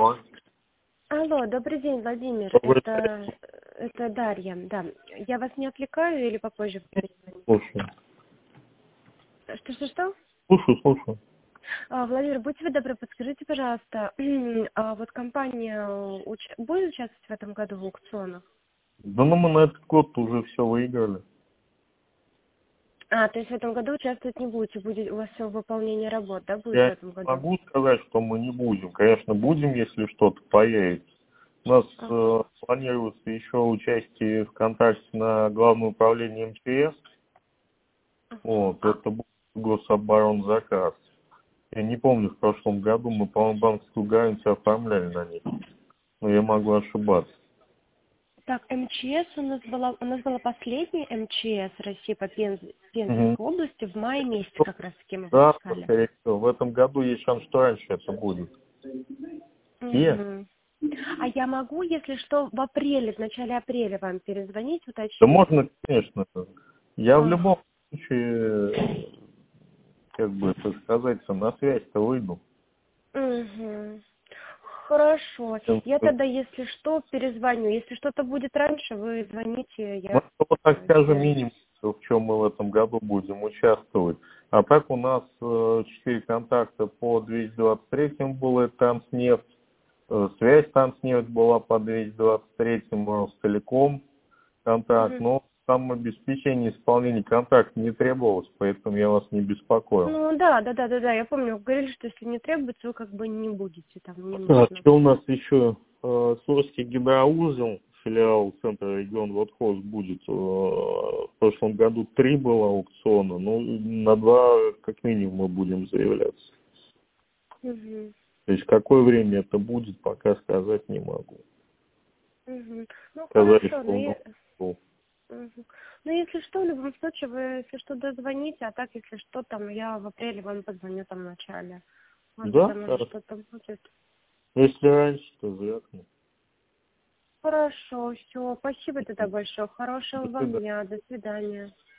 Ой, Алло, добрый день, Владимир. добрый Это Дарья. Да. Я вас не отвлекаю или попозже перезвоню? слушаю. Что? Слушаю. Владимир, будьте вы добры, подскажите, пожалуйста, вот компания будет участвовать в этом году в аукционах? Да ну мы на этот год уже все выиграли. То есть в этом году участвовать не будете, будет у вас все выполнение работ, да, будет в Я этом не году? могу сказать, что мы не будем. Конечно, будем, если что-то появится. У нас планируется еще участие в контракте на Главное управление МЧС. Вот, это будет гособоронзаказ. Я не помню, в прошлом году мы, по-моему, банковскую гарантию оформляли на них. Но я могу ошибаться. Так, МЧС у нас была последняя МЧС России по Пензенской Угу. области в мае месяце как раз таки мы Да, выпускали. скорее всего. В этом году есть шанс, что раньше это будет. Мгм. А я могу, если что, в начале апреля вам перезвонить, Да уточнить? можно, конечно. Я в Ах, любом случае, как бы это сказать, на связь-то выйду. мгм. Хорошо. Я тогда, если что, перезвоню. Если что-то будет раньше, вы звоните, Ну, я вот так скажем, свяжусь. минимум, в чем мы в этом году будем участвовать. А так у нас 4 контакта по 223 было Транснефть, связь Транснефть была по 223, Ростелеком контакт, Мгм. но там обеспечение исполнения контракта не требовалось, поэтому я вас не беспокоил. Ну да, я помню, вы говорили, что если не требуется, вы как бы не будете, там не А нужно. что у нас еще? Сурский гидроузел, филиал Центра регион Водхоз будет. В прошлом году 3 было аукциона, ну на 2 как минимум мы будем заявляться. Мгм. То есть в какое время это будет, пока сказать не могу. Мгм. Ну Сказали, хорошо, что ну, мгм. Ну, если что, в любом случае, вы, если что, дозвоните, а так, если что, там, я в апреле вам позвоню там в начале. Может быть, да, там уже хорошо. что-то будет. Если раньше, то звякну. Хорошо, все. Спасибо тогда большое. Хорошего До вам свидания. дня. До свидания.